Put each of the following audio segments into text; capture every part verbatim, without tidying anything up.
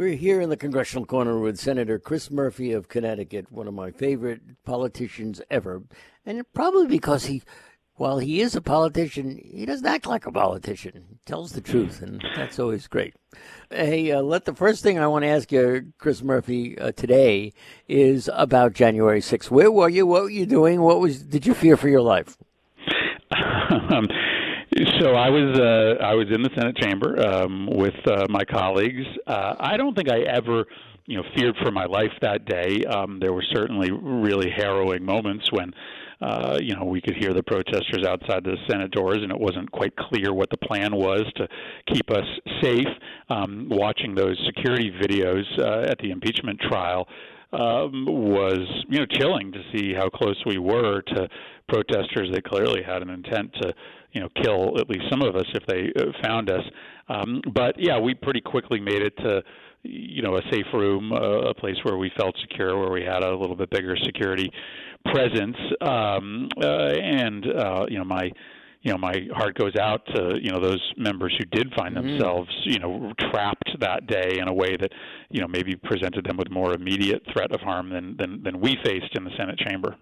We're here in the Congressional Corner with Senator Chris Murphy of Connecticut, one of my favorite politicians ever. And probably because he, while he is a politician, he doesn't act like a politician. He tells the truth, and that's always great. Hey, uh, let the first thing I want to ask you, Chris Murphy, uh, today is about January sixth. Where were you? What were you doing? What was? Did you fear for your life? um, So I was uh, I was in the Senate chamber um, with uh, my colleagues. Uh, I don't think I ever, you know, feared for my life that day. Um, there were certainly really harrowing moments when, uh, you know, we could hear the protesters outside the Senate doors, and it wasn't quite clear what the plan was to keep us safe. Um, watching those security videos uh, at the impeachment trial um, was, you know, chilling to see how close we were to protesters that clearly had an intent to, you know, kill at least some of us if they uh, found us. Um, but yeah, we pretty quickly made it to, you know, a safe room, uh, a place where we felt secure, where we had a little bit bigger security presence. Um, uh, and uh, you know, my, you know, my heart goes out to, you know, those members who did find mm-hmm. themselves, you know, trapped that day in a way that, you know, maybe presented them with more immediate threat of harm than than, than we faced in the Senate chamber.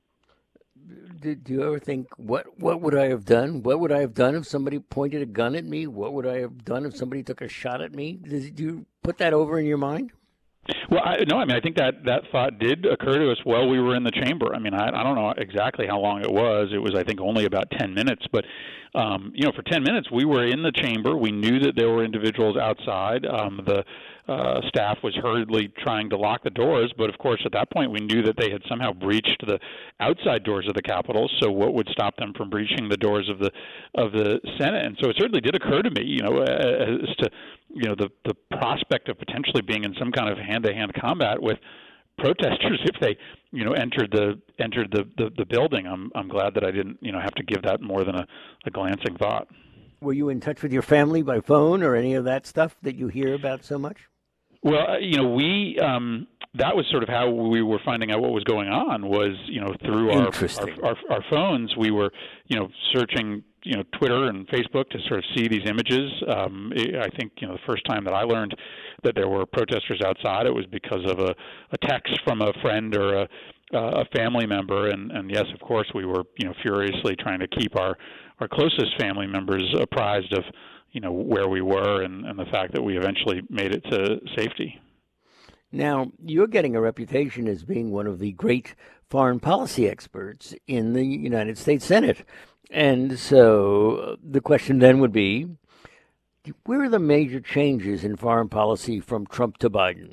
Did do you ever think, what what would I have done? What would I have done if somebody pointed a gun at me? What would I have done if somebody took a shot at me? Did you put that over in your mind? Well, I, no, I mean, I think that, that thought did occur to us while we were in the chamber. I mean, I, I don't know exactly how long it was. It was, I think, only about ten minutes. But, um, you know, for ten minutes, we were in the chamber. We knew that there were individuals outside. Um, the uh, staff was hurriedly trying to lock the doors. But, of course, at that point, we knew that they had somehow breached the outside doors of the Capitol. So what would stop them from breaching the doors of the of the Senate? And so it certainly did occur to me, you know, as to, you know, the, the prospect of potentially being in some kind of hand-to-hand combat with protesters if they, you know, entered the entered the, the, the building. I'm I'm glad that I didn't, you know, have to give that more than a, a glancing thought. Were you in touch with your family by phone or any of that stuff that you hear about so much? Well, you know, we um, that was sort of how we were finding out what was going on was, you know, through our our, our, our phones. We were, you know, searching, you know, Twitter and Facebook to sort of see these images. Um, I think, you know, the first time that I learned that there were protesters outside, it was because of a, a text from a friend or a, a family member. And, and yes, of course, we were, you know, furiously trying to keep our, our closest family members apprised of, you know, where we were and, and the fact that we eventually made it to safety. Now, you're getting a reputation as being one of the great foreign policy experts in the United States Senate. And so the question then would be, where are the major changes in foreign policy from Trump to Biden?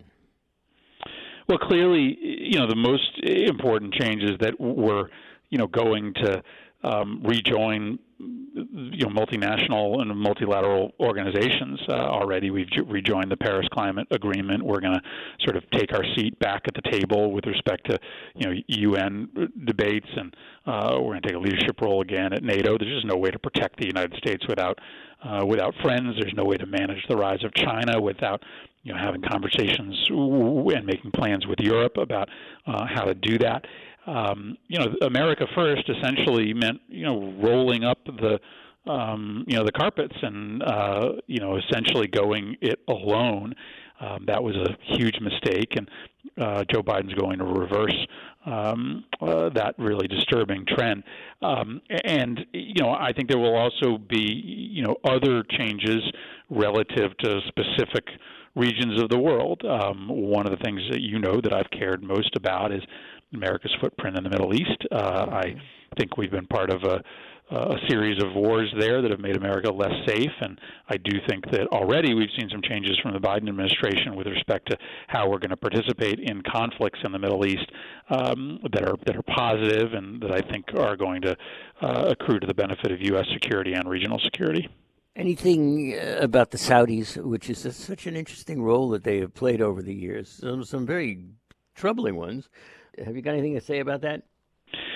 Well, clearly, you know, the most important changes that we're, you know, going to um, rejoin, you know, multinational and multilateral organizations. Uh, already we've rejoined the Paris Climate Agreement. We're going to sort of take our seat back at the table with respect to, you know, U N debates, and uh, we're going to take a leadership role again at NATO. There's just no way to protect the United States without uh, without friends. There's no way to manage the rise of China without, you know, having conversations and making plans with Europe about uh, how to do that. Um, you know, America First essentially meant, you know, rolling up the, um, you know, the carpets and, uh, you know, essentially going it alone. Um, that was a huge mistake, and uh, Joe Biden's going to reverse um, uh, that really disturbing trend. Um, and, you know, I think there will also be, you know, other changes relative to specific regions of the world. Um, one of the things that you know that I've cared most about is America's footprint in the Middle East. Uh, I think we've been part of a, a series of wars there that have made America less safe, and I do think that already we've seen some changes from the Biden administration with respect to how we're going to participate in conflicts in the Middle East um, that are that are positive and that I think are going to uh, accrue to the benefit of U S security and regional security. Anything about the Saudis, which is a, such an interesting role that they have played over the years, some, some very troubling ones. Have you got anything to say about that?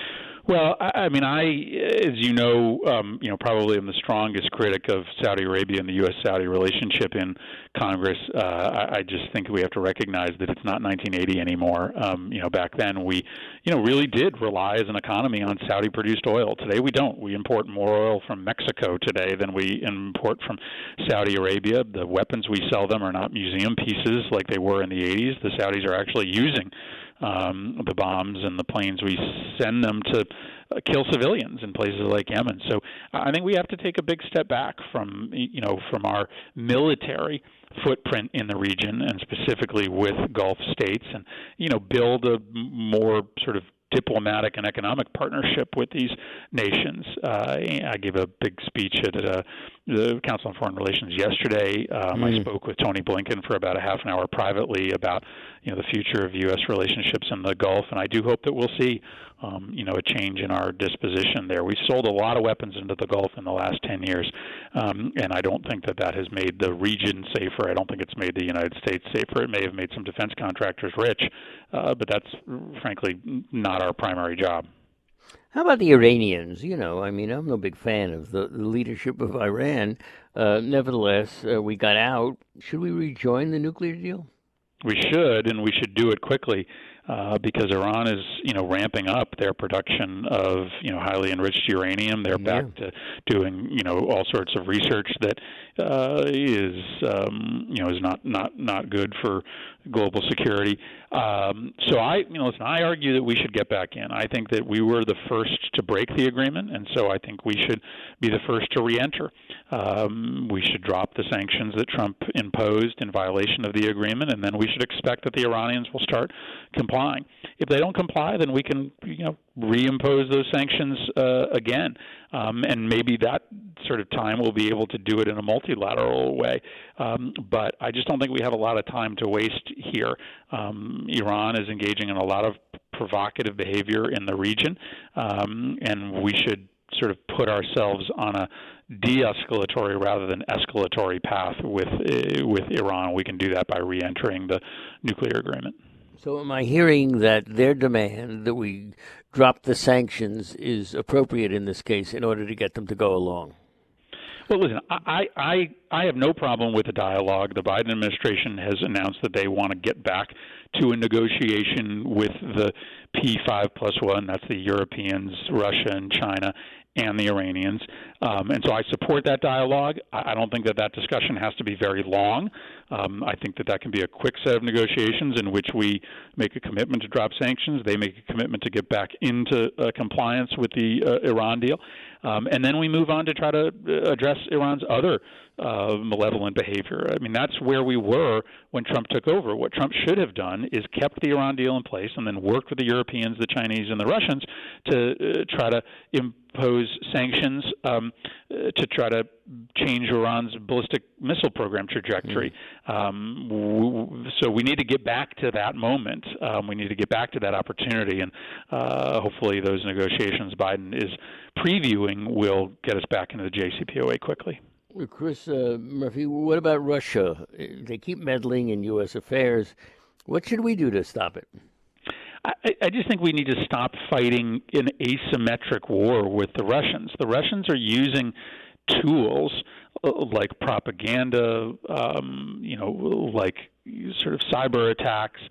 Well, I, I mean, I, as you know, um, you know, probably am the strongest critic of Saudi Arabia and the U S Saudi relationship in Congress. Uh, I, I just think we have to recognize that it's not nineteen eighty anymore. Um, you know, back then we, you know, really did rely as an economy on Saudi-produced oil. Today we don't. We import more oil from Mexico today than we import from Saudi Arabia. The weapons we sell them are not museum pieces like they were in the eighties. The Saudis are actually using Um, the bombs and the planes we send them to uh, kill civilians in places like Yemen. So I think we have to take a big step back from, you know, from our military footprint in the region and specifically with Gulf states, and, you know, build a more sort of diplomatic and economic partnership with these nations. Uh, I gave a big speech at uh, the Council on Foreign Relations yesterday. Um, mm. I spoke with Tony Blinken for about a half an hour privately about, you know, the future of U S relationships in the Gulf, and I do hope that we'll see, um, you know, a change in our disposition there. We've sold a lot of weapons into the Gulf in the last ten years, um, and I don't think that that has made the region safer. I don't think it's made the United States safer. It may have made some defense contractors rich, uh, but that's frankly not our primary job. How about the Iranians? You know, I mean, I'm no big fan of the, the leadership of Iran. Uh, nevertheless, uh, we got out. Should we rejoin the nuclear deal? We should, and we should do it quickly, uh, because Iran is, you know, ramping up their production of, you know, highly enriched uranium. They're yeah. back to doing, you know, all sorts of research that uh, is, um, you know, is not, not, not good for global security. Um, so I, you know, listen, I argue that we should get back in. I think that we were the first to break the agreement, and so I think we should be the first to re-enter. Um, we should drop the sanctions that Trump imposed in violation of the agreement, and then we should expect that the Iranians will start complying. If they don't comply, then we can, you know, reimpose those sanctions uh, again. Um, and maybe that sort of time we'll be able to do it in a multilateral way. Um, but I just don't think we have a lot of time to waste here. Um, Iran is engaging in a lot of provocative behavior in the region, um, and we should sort of put ourselves on a de-escalatory rather than escalatory path with uh, with Iran. We can do that by re-entering the nuclear agreement. So am I hearing that their demand that we drop the sanctions is appropriate in this case in order to get them to go along? Well, listen, I, I, I have no problem with the dialogue. The Biden administration has announced that they want to get back to a negotiation with the P five plus one, that's the Europeans, Russia, and China, and the Iranians. Um, and so I support that dialogue. I don't think that that discussion has to be very long. Um, I think that that can be a quick set of negotiations in which we make a commitment to drop sanctions. They make a commitment to get back into uh, compliance with the uh, Iran deal. Um, and then we move on to try to address Iran's other uh, malevolent behavior. I mean, that's where we were when Trump took over. What Trump should have done is kept the Iran deal in place and then worked with the Europeans, the Chinese, and the Russians to uh, try to impose sanctions um, uh, to try to change Iran's ballistic missile program trajectory. Mm-hmm. Um, w- so we need to get back to that moment. Um, we need to get back to that opportunity, and uh, hopefully those negotiations Biden is previewing will get us back into the J C P O A quickly. Chris uh, Murphy, what about Russia? They keep meddling in U S affairs. What should we do to stop it? I, I just think we need to stop fighting an asymmetric war with the Russians. The Russians are using tools like propaganda, um, you know, like sort of cyber attacks,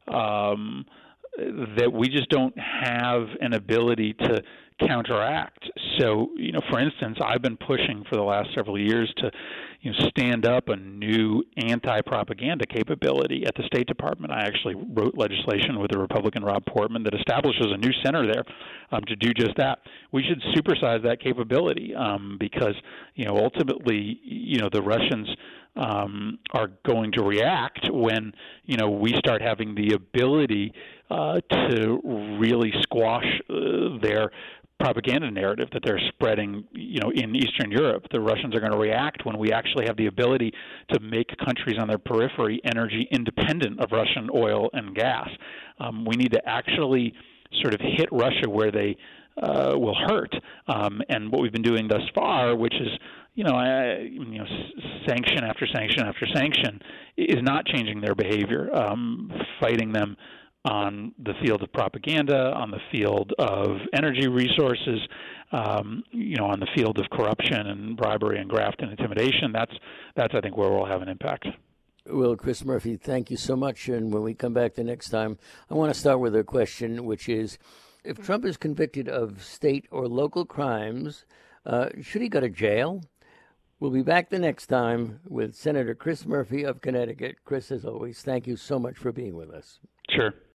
um, that we just don't have an ability to counteract. So, you know, for instance, I've been pushing for the last several years to, you know, stand up a new anti-propaganda capability at the State Department. I actually wrote legislation with the Republican Rob Portman that establishes a new center there um, to do just that. We should supersize that capability um, because, you know, ultimately, you know, the Russians um, are going to react when, you know, we start having the ability uh, to really squash uh, their propaganda narrative that they're spreading, you know, in Eastern Europe. The Russians are going to react when we actually have the ability to make countries on their periphery energy independent of Russian oil and gas. Um, we need to actually sort of hit Russia where they uh, will hurt. Um, and what we've been doing thus far, which is, you know, I, you know, sanction after sanction after sanction, is not changing their behavior. Um, fighting them on the field of propaganda, on the field of energy resources, um, you know, on the field of corruption and bribery and graft and intimidation. That's, that's I think, where we'll have an impact. Well, Chris Murphy, thank you so much. And when we come back the next time, I want to start with a question, which is, if Trump is convicted of state or local crimes, uh, should he go to jail? We'll be back the next time with Senator Chris Murphy of Connecticut. Chris, as always, thank you so much for being with us. Sure.